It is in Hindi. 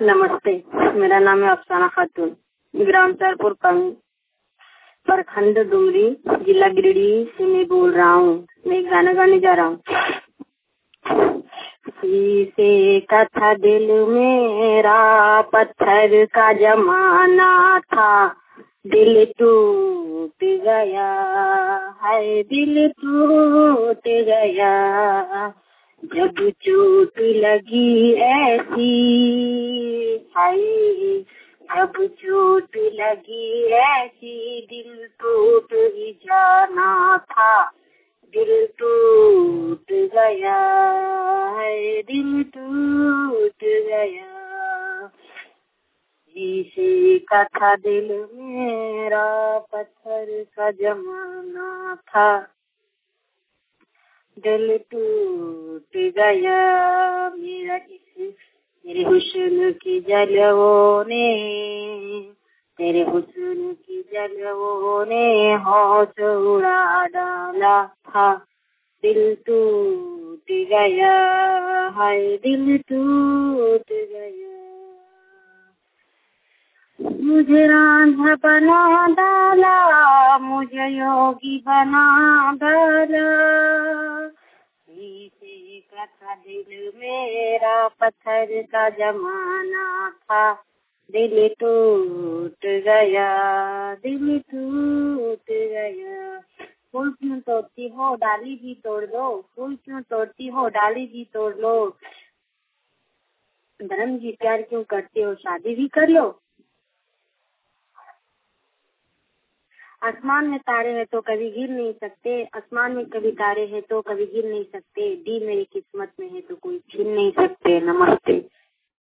नमस्ते, मेरा नाम है अफसाना खातून, ग्राम सरपुर पंग, प्रखंड डुमरी, जिला गिरिडीह से मैं बोल रहा हूँ। मैं एक गाना गाने जा रहा हूँ। शीशे का था दिल मेरा, पत्थर का जमाना था, दिल टूट गया है, दिल टूट गया। जब चोट लगी ऐसी हाय, जब चोट लगी ऐसी, दिल टूट ही जाना था, दिल टूट गया है, दिल टूट गया। शीशे का था दिल मेरा, पत्थर का जमाना था, दिल टूट गया। मेरे हुस्न की जलवों ने, तेरे हुस्न की जलवों ने होश उड़ा डाला था, दिल टूट गया है, दिल टूट गया। मुझे रांझा बना डाला, मुझे योगी बना डाला। शीशे का था दिल मेरा, पत्थर का जमाना था, दिल टूट गया, दिल टूट गया। फूल क्यों तोड़ती हो, डाली भी तोड़ दो, फूल क्यों तोड़ती हो, डाली भी तोड़ लो। धर्म जी प्यार क्यों करते हो, शादी भी कर लो। आसमान में तारे हैं तो कभी गिर नहीं सकते, आसमान में कभी तारे हैं तो कभी गिर नहीं सकते, दी मेरी किस्मत में है तो कोई छीन नहीं सकते। नमस्ते।